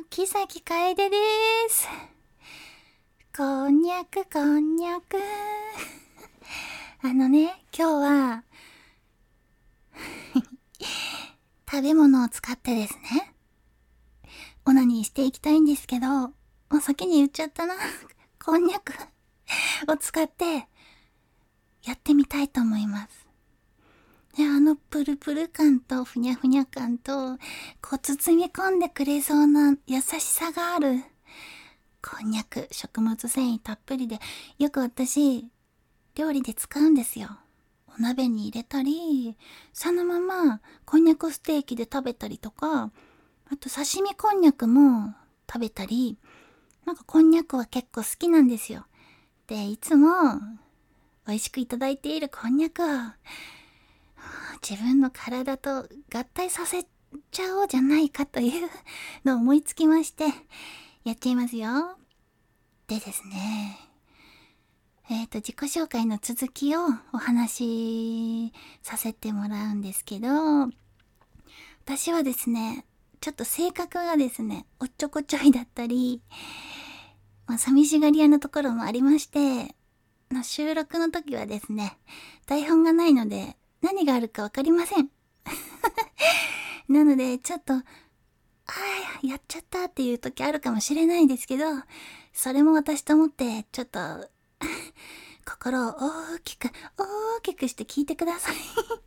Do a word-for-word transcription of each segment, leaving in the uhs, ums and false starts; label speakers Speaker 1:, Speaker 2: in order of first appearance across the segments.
Speaker 1: 木崎楓です。こんにゃくこんにゃくあのね、今日は食べ物を使ってですね、オナニーしていきたいんですけど、もう先に言っちゃったな。こんにゃくを使ってやってみたいと思います。で、あのプルプル感とふにゃふにゃ感と、こう包み込んでくれそうな優しさがあるこんにゃく、食物繊維たっぷりで、よく私料理で使うんですよ。お鍋に入れたり、そのままこんにゃくステーキで食べたりとか、あと刺身こんにゃくも食べたり、なんかこんにゃくは結構好きなんですよ。で、いつも美味しくいただいているこんにゃくを自分の体と合体させちゃおうじゃないかというのを思いつきまして、やっちゃいますよ。でですね、えっと、自己紹介の続きをお話しさせてもらうんですけど、私はですね、ちょっと性格がですね、おっちょこちょいだったり、まあ、寂しがり屋なところもありまして、の収録の時はですね、台本がないので何があるかわかりません。なので、ちょっと、ああ、やっちゃったっていう時あるかもしれないですけど、それも私と思って、ちょっと、心を大きく、大きくして聞いてください。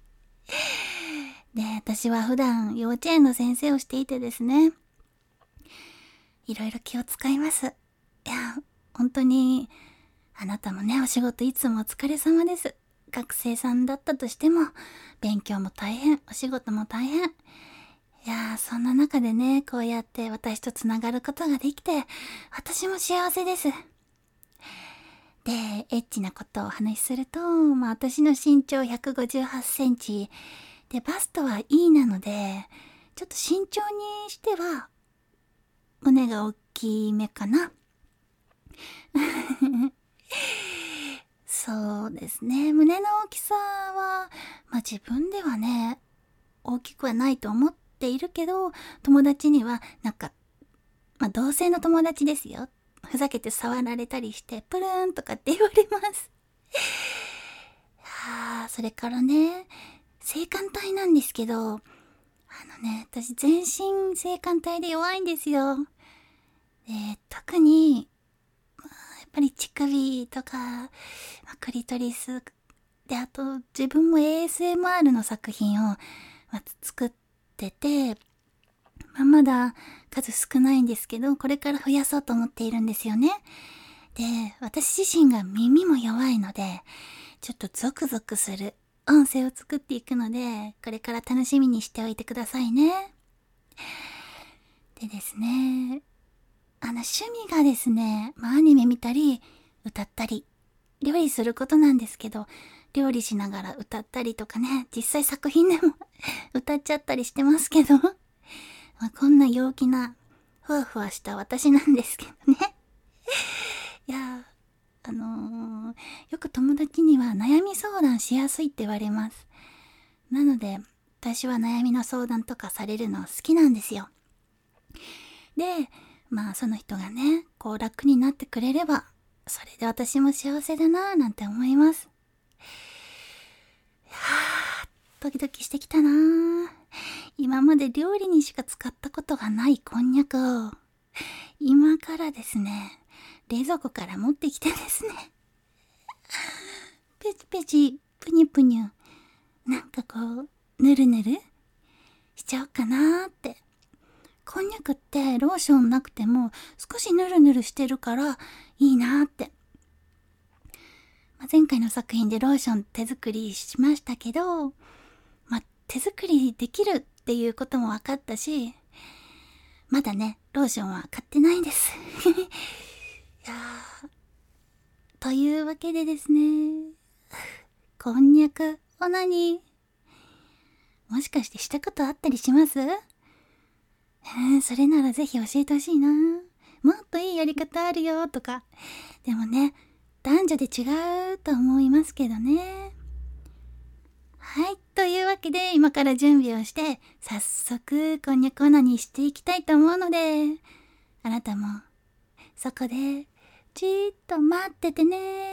Speaker 1: で、私は普段幼稚園の先生をしていてですね、いろいろ気を使います。いや、本当に、あなたもね、お仕事いつもお疲れ様です。学生さんだったとしても、勉強も大変、お仕事も大変。いやー、そんな中でね、こうやって私とつながることができて、私も幸せです。で、エッチなことをお話しすると、まあ私の身長ひゃくごじゅうはちセンチ、で、バストは E なので、ちょっと身長にしては、胸が大きめかな。そうですね。胸の大きさは、まあ自分ではね、大きくはないと思っているけど、友達には、なんか、まあ同性の友達ですよ。ふざけて触られたりして、プルーンとかって言われます。はあ、それからね、性感帯なんですけど、あのね、私全身性感帯で弱いんですよ。で、特に、まあ、やっぱり乳首とか、まあ、クリトリスで、あと自分も エーエスエムアール の作品を、まあ、作ってて、まあ、まだ数少ないんですけど、これから増やそうと思っているんですよね。で、私自身が耳も弱いので、ちょっとゾクゾクする音声を作っていくので、これから楽しみにしておいてくださいね。でですね、あの趣味がですね、まあアニメ見たり、歌ったり、料理することなんですけど、料理しながら歌ったりとかね、実際作品でも歌っちゃったりしてますけど、まあ、こんな陽気な、ふわふわした私なんですけどね。いやー、あのー、よく友達には悩み相談しやすいって言われます。なので、私は悩みの相談とかされるの好きなんですよ。で、まあその人がね、こう楽になってくれれば、それで私も幸せだなぁなんて思います。いやー、ドキドキしてきたなぁ。今まで料理にしか使ったことがないこんにゃくを、今からですね、冷蔵庫から持ってきてですね、ペチペチ、プニュプニュ、なんかこう、ぬるぬるしちゃおうかなーって。こんにゃくってローションなくても少しヌルヌルしてるからいいなーって。まあ、前回の作品でローション手作りしましたけど、まあ、手作りできるっていうことも分かったし、まだね、ローションは買ってないんです。いやー、というわけでですね、こんにゃくオナニー、もしかしてしたことあったりします？えー、それならぜひ教えてほしいな。もっといいやり方あるよとか。でもね、男女で違うと思いますけどね。はい。というわけで、今から準備をして、早速、こんにゃくオナニーしていきたいと思うので、 あなたもそこでじーっと待っててね。